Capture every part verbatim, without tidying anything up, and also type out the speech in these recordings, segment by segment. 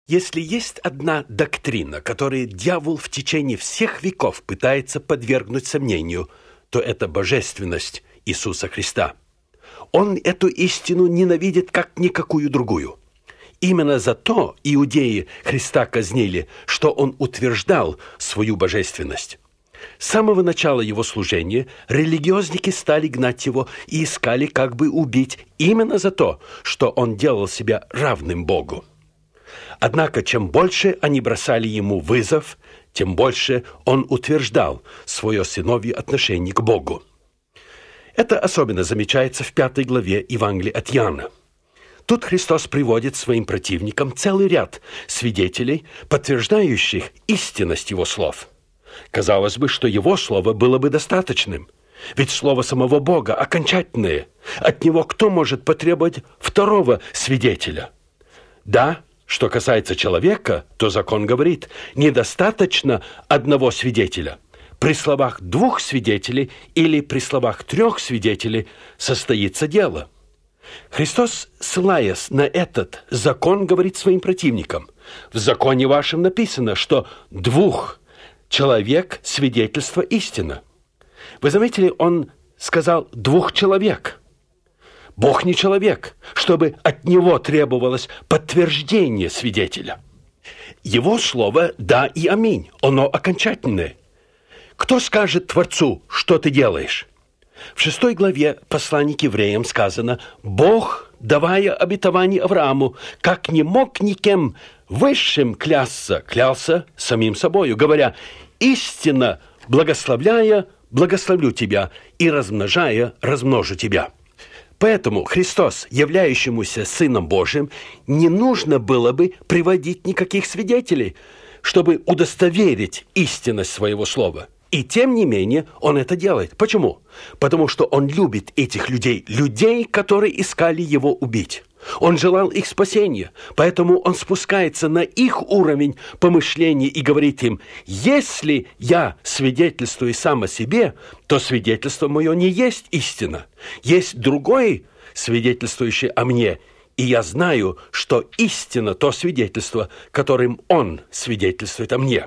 Если есть одна доктрина, которую дьявол в течение всех веков пытается подвергнуть сомнению, то это божественность Иисуса Христа. Он эту истину ненавидит как никакую другую. Именно за то иудеи Христа казнили, что он утверждал свою божественность. С самого начала его служения религиозники стали гнать его и искали как бы убить именно за то, что он делал себя равным Богу. Однако, чем больше они бросали ему вызов, тем больше он утверждал свое сыновье отношение к Богу. Это особенно замечается в пятой главе Евангелия от Иоанна. Тут Христос приводит своим противникам целый ряд свидетелей, подтверждающих истинность его слов. Казалось бы, что его слово было бы достаточным, ведь слово самого Бога окончательное. От него кто может потребовать второго свидетеля? Да, что касается человека, то закон говорит, недостаточно одного свидетеля. При словах двух свидетелей или при словах трех свидетелей состоится дело. Христос, ссылаясь на этот закон, говорит своим противникам: в законе вашем написано, что двух человек свидетельство истина. Вы заметили, он сказал двух человек. Бог не человек, чтобы от него требовалось подтверждение свидетеля. Его слово «да» и «аминь», оно окончательное. Кто скажет Творцу, что ты делаешь? В шестой главе послания к евреям сказано: Бог, давая обетование Аврааму, как не мог никем высшим клясться, клялся самим собою, говоря: истинно благословляя, благословлю тебя, и размножая, размножу тебя. Поэтому Христос, являющемуся Сыном Божиим, не нужно было бы приводить никаких свидетелей, чтобы удостоверить истинность своего слова. И тем не менее он это делает. Почему? Потому что он любит этих людей, людей, которые искали его убить. Он желал их спасения, поэтому он спускается на их уровень помышления и говорит им: если я свидетельствую сам о себе, то свидетельство мое не есть истина. Есть другой, свидетельствующий о мне, и я знаю, что истина то свидетельство, которым он свидетельствует о мне.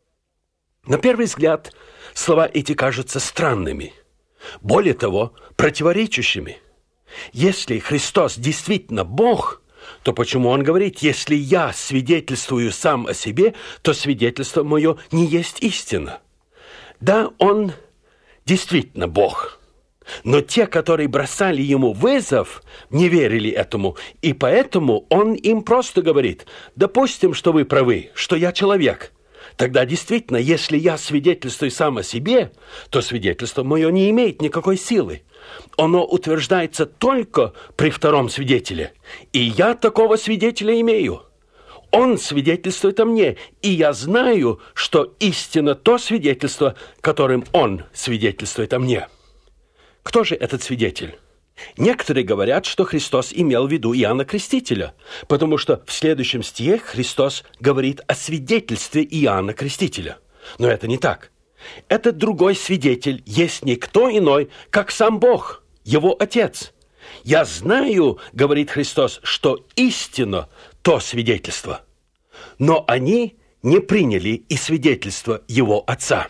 На первый взгляд, слова эти кажутся странными, более того, противоречащими. Если Христос действительно Бог, то почему Он говорит: если я свидетельствую сам о себе, то свидетельство мое не есть истина? Да, Он действительно Бог, но те, которые бросали Ему вызов, не верили этому, и поэтому Он им просто говорит: допустим, что вы правы, что я человек. Тогда действительно, если я свидетельствую сам о себе, то свидетельство мое не имеет никакой силы. Оно утверждается только при втором свидетеле. И я такого свидетеля имею. Он свидетельствует о мне, и я знаю, что истинно то свидетельство, которым он свидетельствует о мне. Кто же этот свидетель? Некоторые говорят, что Христос имел в виду Иоанна Крестителя, потому что в следующем стихе Христос говорит о свидетельстве Иоанна Крестителя. Но это не так. Этот другой свидетель есть никто иной, как сам Бог, его Отец. «Я знаю, — говорит Христос, — что истинно то свидетельство». Но они не приняли и свидетельство его Отца.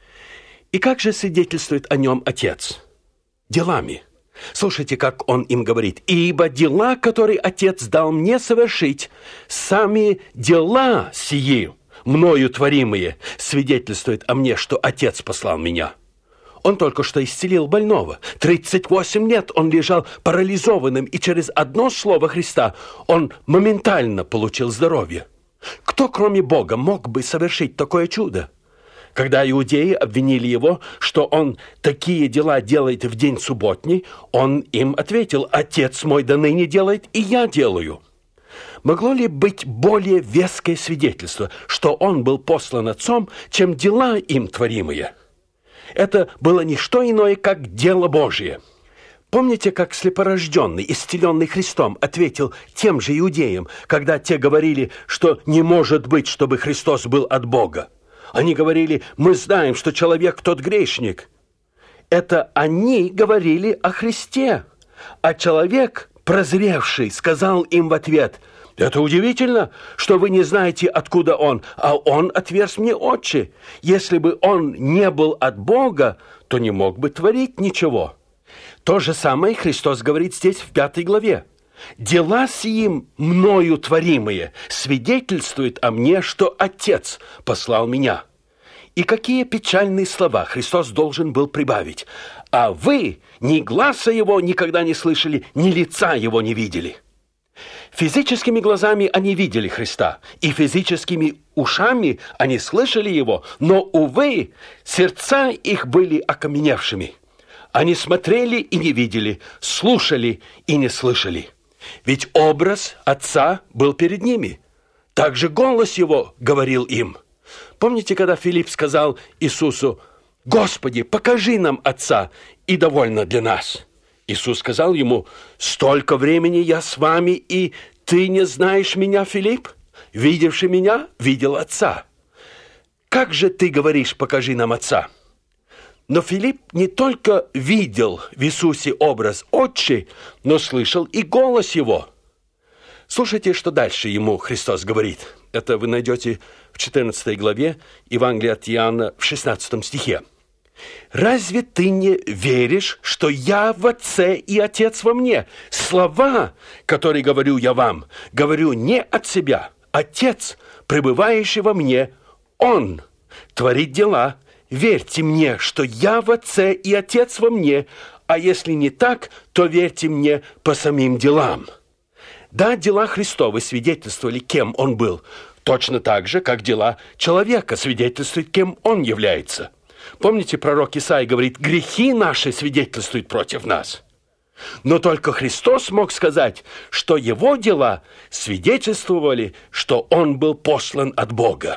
И как же свидетельствует о нем Отец? Делами. Слушайте, как он им говорит: «Ибо дела, которые Отец дал мне совершить, сами дела сии, мною творимые, свидетельствуют о мне, что Отец послал меня». Он только что исцелил больного. тридцать восемь лет он лежал парализованным, и через одно слово Христа он моментально получил здоровье. Кто, кроме Бога, мог бы совершить такое чудо? Когда иудеи обвинили его, что он такие дела делает в день субботний, он им ответил: «Отец мой до ныне делает, и я делаю». Могло ли быть более веское свидетельство, что он был послан Отцом, чем дела им творимые? Это было не что иное, как дело Божие. Помните, как слепорожденный, исцеленный Христом, ответил тем же иудеям, когда те говорили, что не может быть, чтобы Христос был от Бога? Они говорили: мы знаем, что человек тот грешник. Это они говорили о Христе. А человек, прозревший, сказал им в ответ: Это удивительно, что вы не знаете, откуда он, а он отверз мне очи. Если бы он не был от Бога, то не мог бы творить ничего. То же самое Христос говорит здесь в пятой главе. «Дела сии мною творимые свидетельствуют о мне, что Отец послал меня». И какие печальные слова Христос должен был прибавить. «А вы ни гласа его никогда не слышали, ни лица его не видели». Физическими глазами они видели Христа, и физическими ушами они слышали его, но, увы, сердца их были окаменевшими. Они смотрели и не видели, слушали и не слышали. Ведь образ Отца был перед ними. Также голос его говорил им. Помните, когда Филипп сказал Иисусу: «Господи, покажи нам Отца, и довольно для нас». Иисус сказал ему: «Столько времени я с вами, и ты не знаешь меня, Филипп? Видевший меня, видел Отца. Как же ты говоришь: покажи нам Отца?» Но Филипп не только видел в Иисусе образ Отчий, но слышал и голос его. Слушайте, что дальше ему Христос говорит. Это вы найдете в четырнадцатой главе Евангелия от Иоанна в шестнадцатом стихе. «Разве ты не веришь, что я в Отце и Отец во мне? Слова, которые говорю я вам, говорю не от себя. Отец, пребывающий во мне, Он творит дела. Верьте мне, что я в Отце и Отец во мне, а если не так, то верьте мне по самим делам». Да, дела Христовы свидетельствовали, кем Он был, точно так же, как дела человека свидетельствуют, кем Он является. Помните, пророк Исаия говорит: «Грехи наши свидетельствуют против нас». Но только Христос мог сказать, что Его дела свидетельствовали, что Он был послан от Бога.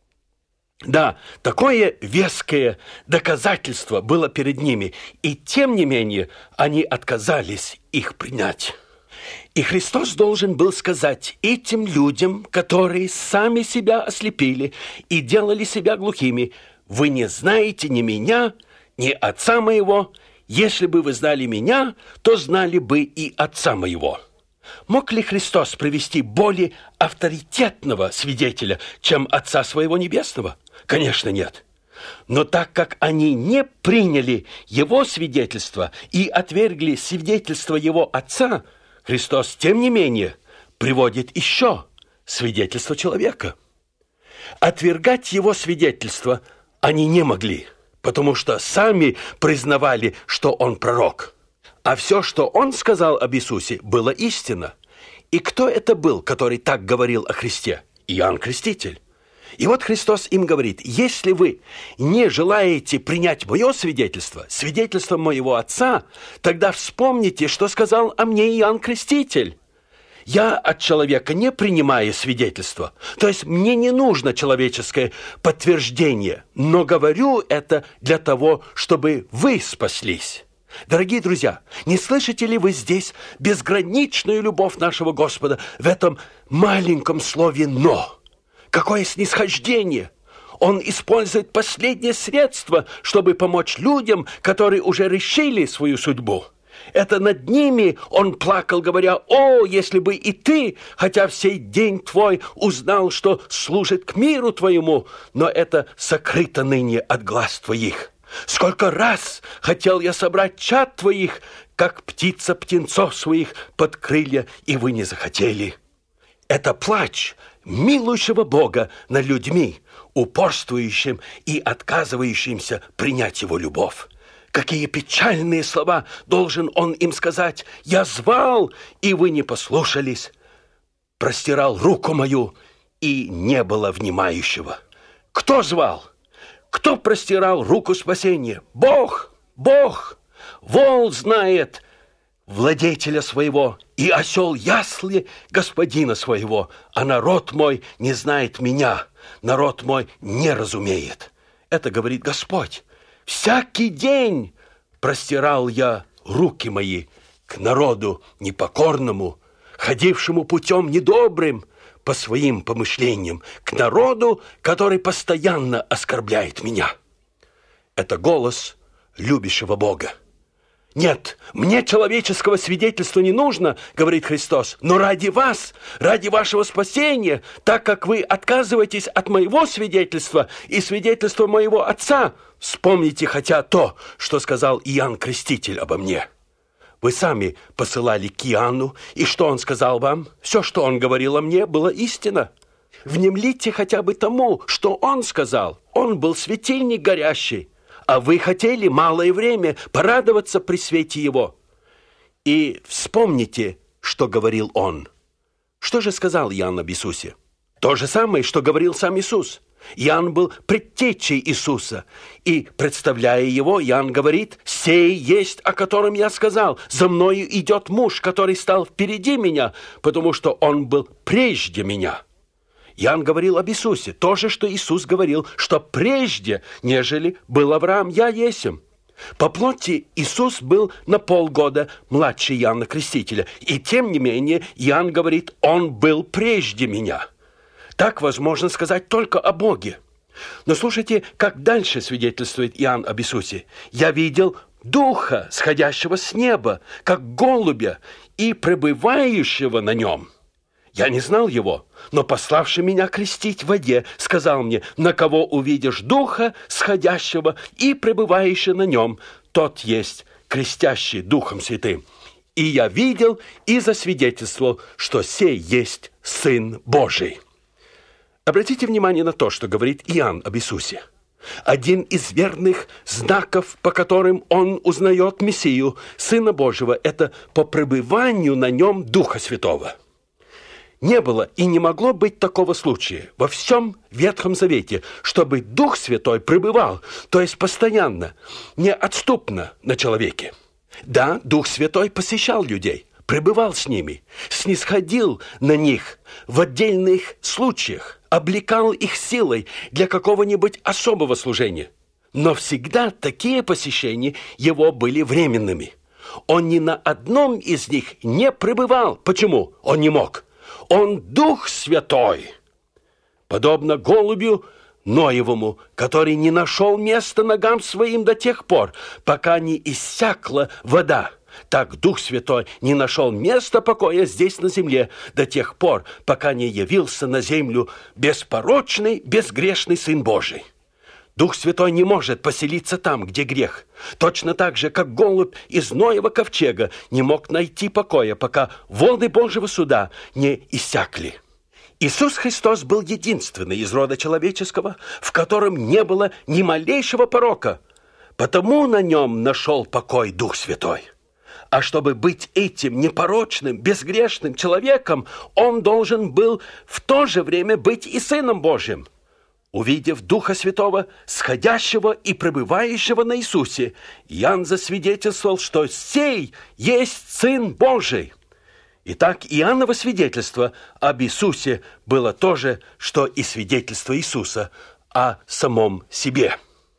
Да, такое веское доказательство было перед ними, и тем не менее они отказались их принять. И Христос должен был сказать этим людям, которые сами себя ослепили и делали себя глухими: «Вы не знаете ни меня, ни Отца моего. Если бы вы знали меня, то знали бы и Отца моего». Мог ли Христос привести более авторитетного свидетеля, чем Отца своего Небесного? Конечно, нет. Но так как они не приняли Его свидетельство и отвергли свидетельство Его Отца, Христос, тем не менее, приводит еще свидетельство человека. Отвергать Его свидетельство они не могли, потому что сами признавали, что Он пророк. А все, что Он сказал об Иисусе, было истина. И кто это был, который так говорил о Христе? Иоанн Креститель. И вот Христос им говорит: если вы не желаете принять мое свидетельство, свидетельство моего Отца, тогда вспомните, что сказал о мне Иоанн Креститель. Я от человека не принимаю свидетельство, то есть мне не нужно человеческое подтверждение, но говорю это для того, чтобы вы спаслись. Дорогие друзья, не слышите ли вы здесь безграничную любовь нашего Господа в этом маленьком слове «но»? Какое снисхождение! Он использует последнее средство, чтобы помочь людям, которые уже решили свою судьбу. Это над ними он плакал, говоря: «О, если бы и ты, хотя в сей день твой, узнал, что служит к миру твоему, но это сокрыто ныне от глаз твоих. Сколько раз хотел я собрать чад твоих, как птица птенцов своих под крылья, и вы не захотели». Это плач милующего Бога над людьми, упорствующим и отказывающимся принять Его любовь. Какие печальные слова должен Он им сказать: «Я звал, и вы не послушались, простирал руку мою, и не было внимающего». Кто звал? Кто простирал руку спасения? Бог! Бог! Вол знает владетеля своего, и осел ясли господина своего, а народ мой не знает меня, народ мой не разумеет. Это говорит Господь. Всякий день простирал я руки мои к народу непокорному, ходившему путем недобрым по своим помышлениям, к народу, который постоянно оскорбляет меня. Это голос любящего Бога. Нет, мне человеческого свидетельства не нужно, говорит Христос, но ради вас, ради вашего спасения, так как вы отказываетесь от моего свидетельства и свидетельства моего Отца, вспомните хотя то, что сказал Иоанн Креститель обо мне. Вы сами посылали к Иоанну, и что он сказал вам? Все, что он говорил о мне, было истина. Внемлите хотя бы тому, что он сказал. Он был светильник горящий, а вы хотели малое время порадоваться при свете его. И вспомните, что говорил он. Что же сказал Иоанн об Иисусе? То же самое, что говорил сам Иисус. Иоанн был предтечей Иисуса, и, представляя его, Иоанн говорит: «Сей есть, о котором я сказал, за мною идет муж, который стал впереди меня, потому что он был прежде меня». Иоанн говорил об Иисусе, то же, что Иисус говорил, что прежде, нежели был Авраам, я есмь. По плоти Иисус был на полгода младше Иоанна Крестителя, и тем не менее Иоанн говорит: «Он был прежде меня». Так возможно сказать только о Боге. Но слушайте, как дальше свидетельствует Иоанн об Иисусе. «Я видел Духа, сходящего с неба, как голубя, и пребывающего на нем. Я не знал его, но пославший меня крестить в воде, сказал мне: на кого увидишь Духа, сходящего и пребывающего на нем, тот есть крестящий Духом Святым. И я видел и засвидетельствовал, что сей есть Сын Божий». Обратите внимание на то, что говорит Иоанн об Иисусе. Один из верных знаков, по которым он узнает Мессию, Сына Божьего, это по пребыванию на нем Духа Святого. Не было и не могло быть такого случая во всем Ветхом Завете, чтобы Дух Святой пребывал, то есть постоянно, неотступно на человеке. Да, Дух Святой посещал людей, пребывал с ними, снисходил на них в отдельных случаях, облекал их силой для какого-нибудь особого служения. Но всегда такие посещения его были временными. Он ни на одном из них не пребывал. Почему? Он не мог. Он Дух Святой. Подобно голубю Ноевому, который не нашел места ногам своим до тех пор, пока не иссякла вода. Так Дух Святой не нашел места покоя здесь на земле до тех пор, пока не явился на землю беспорочный, безгрешный Сын Божий. Дух Святой не может поселиться там, где грех. Точно так же, как голубь из Ноева ковчега не мог найти покоя, пока воды Божьего суда не иссякли. Иисус Христос был единственный из рода человеческого, в котором не было ни малейшего порока, потому на нем нашел покой Дух Святой. А чтобы быть этим непорочным, безгрешным человеком, он должен был в то же время быть и Сыном Божьим. Увидев Духа Святого, сходящего и пребывающего на Иисусе, Иоанн засвидетельствовал, что сей есть Сын Божий. Итак, Иоанново свидетельство об Иисусе было то же, что и свидетельство Иисуса о самом себе.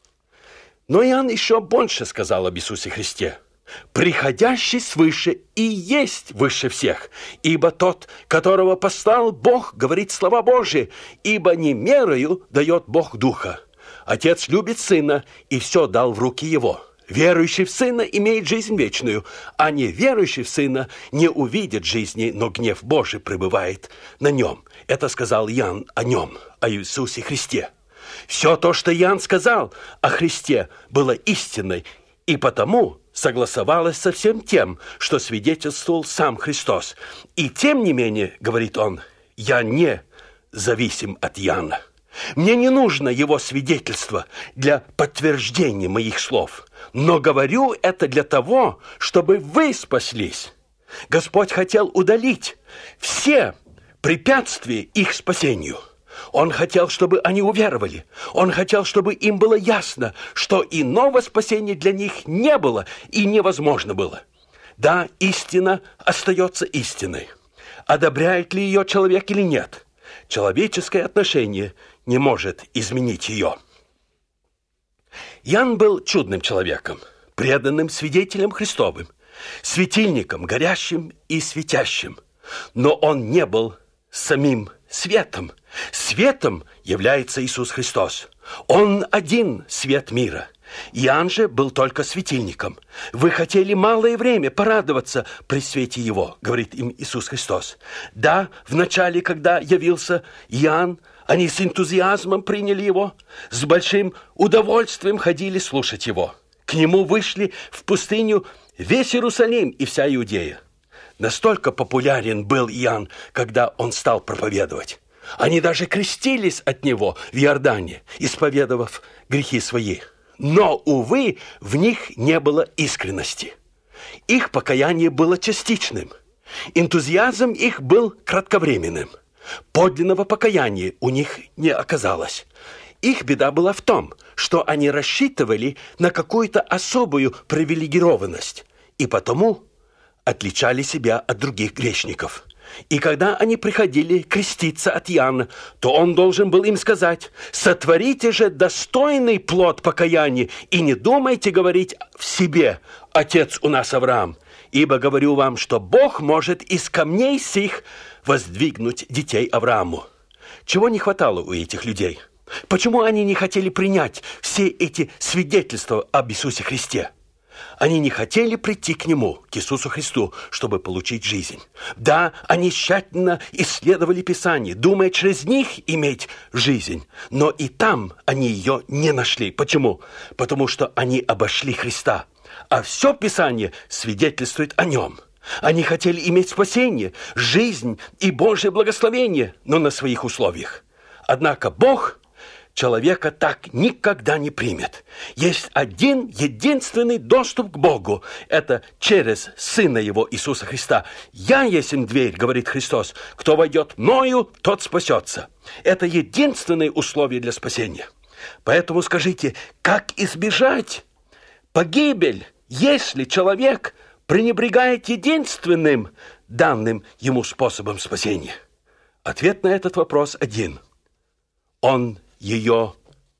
Но Иоанн еще больше сказал об Иисусе Христе. «Приходящий свыше и есть выше всех, ибо тот, которого послал Бог, говорит слова Божии, ибо не мерою дает Бог Духа. Отец любит Сына и все дал в руки Его. Верующий в Сына имеет жизнь вечную, а не верующий в Сына не увидит жизни, но гнев Божий пребывает на нем». Это сказал Иоанн о нем, о Иисусе Христе. Все то, что Иоанн сказал о Христе, было истиной, и потому согласовалось со всем тем, что свидетельствовал сам Христос. И тем не менее, говорит он, я не зависим от Иоанна. Мне не нужно его свидетельство для подтверждения моих слов, но говорю это для того, чтобы вы спаслись. Господь хотел удалить все препятствия их спасению. Он хотел, чтобы они уверовали. Он хотел, чтобы им было ясно, что иного спасения для них не было и невозможно было. Да, истина остается истиной. Одобряет ли ее человек или нет? Человеческое отношение не может изменить ее. Иоанн был чудным человеком, преданным свидетелем Христовым, светильником, горящим и светящим. Но он не был самим светом. Светом является Иисус Христос. Он один свет мира. Иоанн же был только светильником. Вы хотели малое время порадоваться при свете его, говорит им Иисус Христос. Да, вначале, когда явился Иоанн, они с энтузиазмом приняли его, с большим удовольствием ходили слушать его. К нему вышли в пустыню весь Иерусалим и вся Иудея. Настолько популярен был Иоанн, когда он стал проповедовать. Они даже крестились от него в Иордане, исповедовав грехи свои. Но, увы, в них не было искренности. Их покаяние было частичным. Энтузиазм их был кратковременным. Подлинного покаяния у них не оказалось. Их беда была в том, что они рассчитывали на какую-то особую привилегированность и потому отличали себя от других грешников. И когда они приходили креститься от Иоанна, то он должен был им сказать: «Сотворите же достойный плод покаяния и не думайте говорить в себе: отец у нас Авраам, ибо говорю вам, что Бог может из камней сих воздвигнуть детей Аврааму». Чего не хватало у этих людей? Почему они не хотели принять все эти свидетельства об Иисусе Христе? Они не хотели прийти к Нему, к Иисусу Христу, чтобы получить жизнь. Да, они тщательно исследовали Писание, думая через них иметь жизнь. Но и там они ее не нашли. Почему? Потому что они обошли Христа. А все Писание свидетельствует о Нем. Они хотели иметь спасение, жизнь и Божье благословение, но на своих условиях. Однако Бог человека так никогда не примет. Есть один единственный доступ к Богу. Это через Сына Его, Иисуса Христа. «Я есть им дверь», говорит Христос. «Кто войдет мною, тот спасется». Это единственное условие для спасения. Поэтому скажите, как избежать погибель, если человек пренебрегает единственным данным ему способом спасения? Ответ на этот вопрос один. Он ее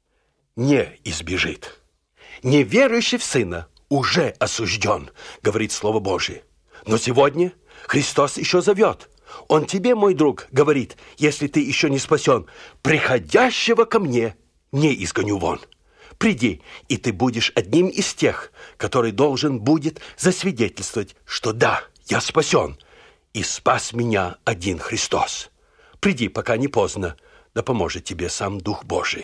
не избежит. Неверующий в Сына уже осужден, говорит Слово Божие. Но сегодня Христос еще зовет. Он тебе, мой друг, говорит, если ты еще не спасен: приходящего ко мне не изгоню вон. Приди, и ты будешь одним из тех, который должен будет засвидетельствовать, что да, я спасен, и спас меня один Христос. Приди, пока не поздно, да поможет тебе сам Дух Божий.